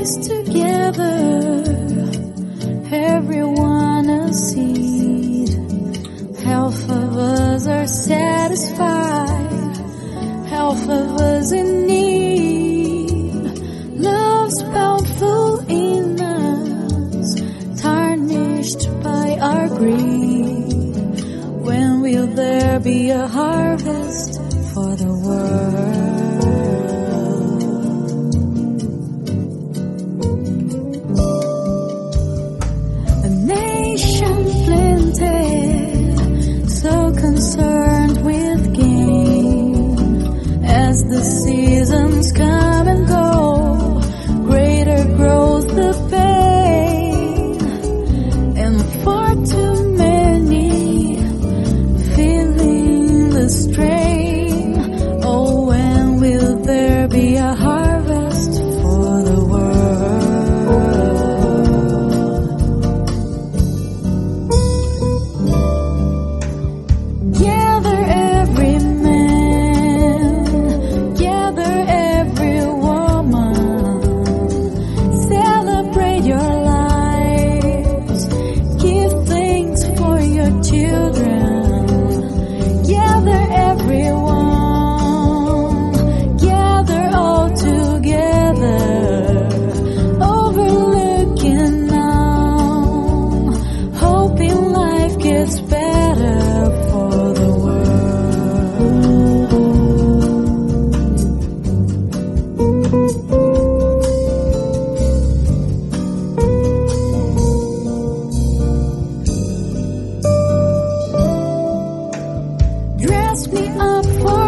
trees together, everyone a seed. Half of us are satisfied, half of us in need. Love's bountiful in us, tarnished by our greed. When will there be a harvest for the world? Concerned with gain, as the seasons come and go, greater grows the pain, and far too many feeling the strain. Oh, when will there be a harvest for the world? Dress me up for